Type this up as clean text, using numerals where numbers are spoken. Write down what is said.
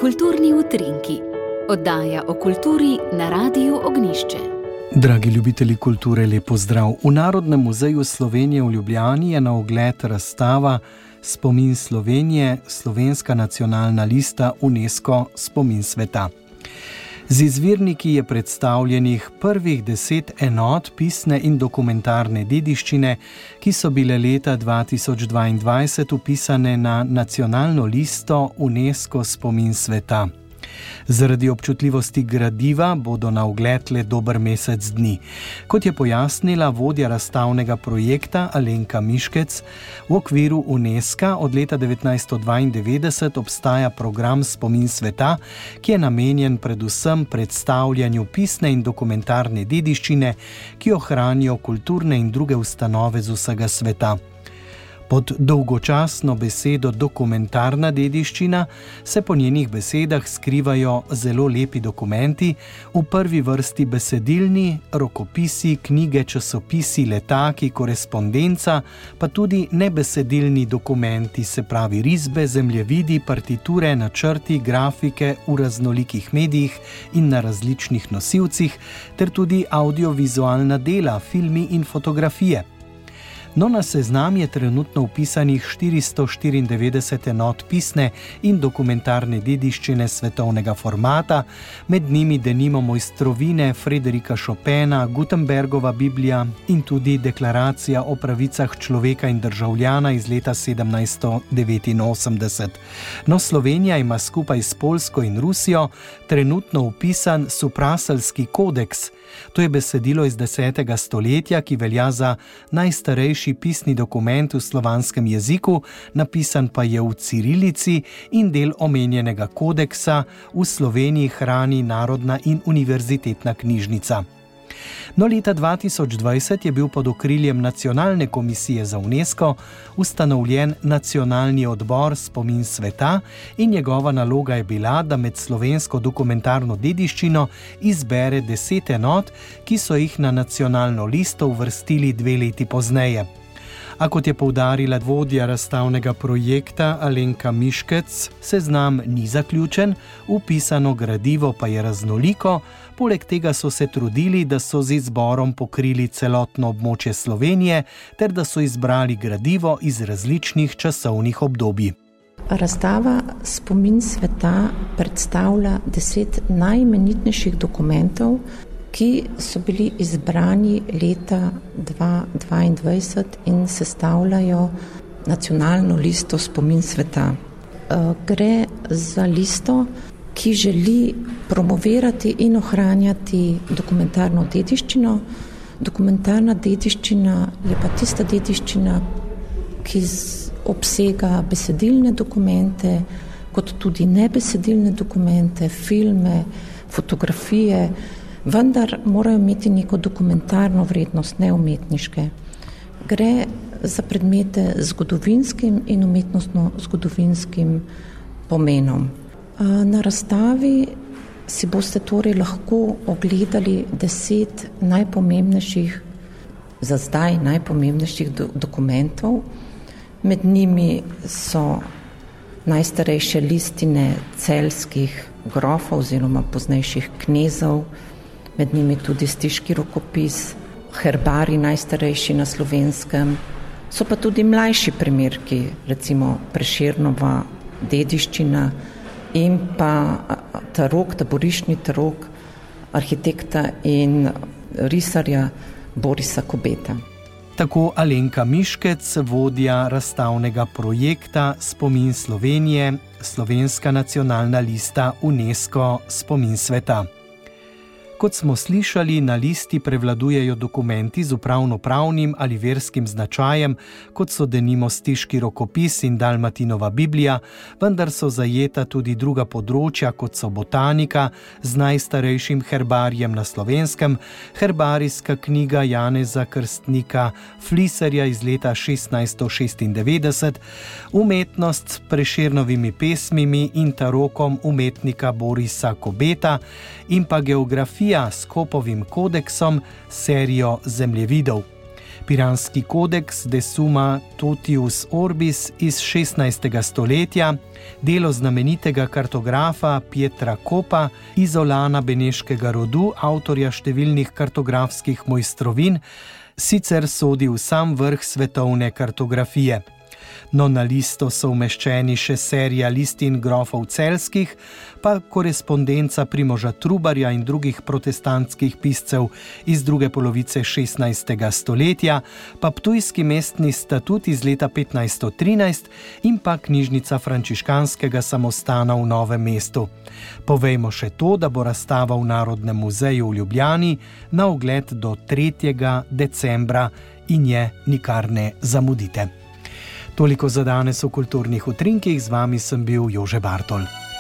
Kulturni utrinki, oddaja o kulturi na Radiu Ognjišče. Dragi ljubitelji kulture, lep pozdrav. V Narodnem muzeju Slovenije v Ljubljani je na ogled razstava Spomin Slovenije, slovenska nacionalna lista UNESCO Spomin sveta. Z izvirniki je predstavljenih prvih 10 enot pisne in dokumentarne dediščine, ki so bile leta 2022 vpisane na nacionalno listo UNESCO Spomin sveta. Zaradi občutljivosti gradiva bodo na ogled le dober mesec dni. Kot je pojasnila vodja razstavnega projekta Alenka Miškec, v okviru UNESCO od leta 1992 obstaja program Spomin sveta, ki je namenjen predvsem predstavljanju pisne in dokumentarne dediščine, ki jo hranijo kulturne in druge ustanove z vsega sveta. Pod dolgočasno besedo dokumentarna dediščina se po njenih besedah skrivajo zelo lepi dokumenti, v prvi vrsti besedilni, rokopisi, knjige, časopisi, letaki, korespondenca, pa tudi nebesedilni dokumenti, se pravi risbe, zemljevidi, partiture, načrti, grafike v raznolikih medijih in na različnih nosilcih, ter tudi audiovizualna dela, filmi in fotografije. No, na seznam je trenutno vpisanih 494 enot pisne in dokumentarne dediščine svetovnega formata, med njimi denimo mojstrovine Frederika Chopina, Gutenbergova Biblija in tudi deklaracija o pravicah človeka in državljana iz leta 1789. No, Slovenija ima skupaj s Poljsko in Rusijo trenutno vpisan Supraselski kodeks. To je besedilo iz 10. stoletja, ki velja za najstarejši pisni dokument v slovanskem jeziku, napisan pa je v cirilici in del omenjenega kodeksa v Sloveniji hrani Narodna in univerzitetna knjižnica. No, leta 2020 je bil pod okriljem Nacionalne komisije za UNESCO ustanovljen Nacionalni odbor Spomin sveta in njegova naloga je bila, da med slovensko dokumentarno dediščino izbere 10 enot, ki so jih na nacionalno listo uvrstili 2 leti pozneje. A kot je poudarila vodja razstavnega projekta Alenka Miškec, seznam ni zaključen, vpisano gradivo pa je raznoliko, poleg tega so se trudili, da so z izborom pokrili celotno območje Slovenije ter da so izbrali gradivo iz različnih časovnih obdobij. Razstava Spomin sveta predstavlja 10 najimenitnejših dokumentov, ki so bili izbrani leta 2022 in sestavljajo nacionalno listo Spomin sveta. Gre za listo, ki želi promovirati in ohranjati dokumentarno dediščino. Dokumentarna dediščina je pa tista dediščina, ki obsega besedilne dokumente, kot tudi nebesedilne dokumente, filme, fotografije, vendar morajo imeti neko dokumentarno vrednost, ne umetniške. Gre za predmete z zgodovinskim in umetnostno-zgodovinskim pomenom. Na razstavi si boste torej lahko ogledali 10 najpomembnejših, za zdaj najpomembnejših dokumentov. Med njimi so najstarejše listine celjskih grofov oziroma poznejših knezov, med njimi tudi stiški rokopis, herbari najstarejši na Slovenskem, so pa tudi mlajši primerki, recimo Prešernova dediščina in pa tarok, taboriščni tarok arhitekta in risarja Borisa Kobeta. Tako Alenka Miškec, vodja razstavnega projekta Spomin Slovenije, slovenska nacionalna lista UNESCO Spomin sveta. Kot smo slišali, na listi prevladujejo dokumenti z upravno-pravnim ali verskim značajem, kot so denimo stiški rokopis in Dalmatinova Biblija, vendar so zajeta tudi druga področja, kot so botanika z najstarejšim herbarjem na Slovenskem, herbarijska knjiga Janeza Krstnika Fliserja iz leta 1696, umetnost s Prešernovimi pesmimi in tarokom umetnika Borisa Kobeta in pa geografija s Kopovim kodeksom, serijo zemljevidov. Piranski kodeks de summa totius orbis iz 16. stoletja, delo znamenitega kartografa Pietra Copa, Izolana beneškega rodu, avtorja številnih kartografskih mojstrovin, sicer sodi v sam vrh svetovne kartografije. No, na listo so umeščeni še serija listin grofov celjskih, pa korespondenca Primoža Trubarja in drugih protestantskih piscev iz druge polovice 16. stoletja, pa ptujski mestni statut iz leta 1513 in pa knjižnica frančiškanskega samostana v Novem mestu. Povejmo še to, da bo razstava v Narodnem muzeju v Ljubljani na ogled do 3. decembra in je nikar ne zamudite. Toliko za danes v Kulturnih utrinkih, z vami sem bil Jože Bartol.